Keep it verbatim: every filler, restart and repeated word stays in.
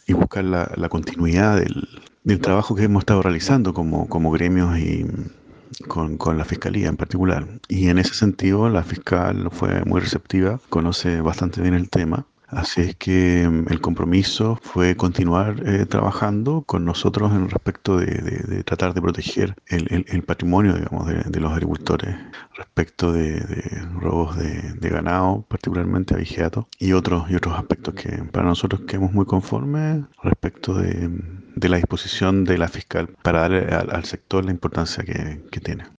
y buscar la, la continuidad del, del trabajo que hemos estado realizando como, como gremios y con, con la Fiscalía en particular. Y en ese sentido, la fiscal fue muy receptiva, conoce bastante bien el tema. Así es que mm, el compromiso fue continuar eh, trabajando con nosotros en respecto de, de- de tratar de proteger el, el- el patrimonio, digamos, de, de los agricultores respecto de, de robos de, de ganado, particularmente abigeato, y otros, y otros aspectos que para nosotros quedamos muy conformes respecto de, de la disposición de la fiscal para darle al, al sector la importancia que, que tiene.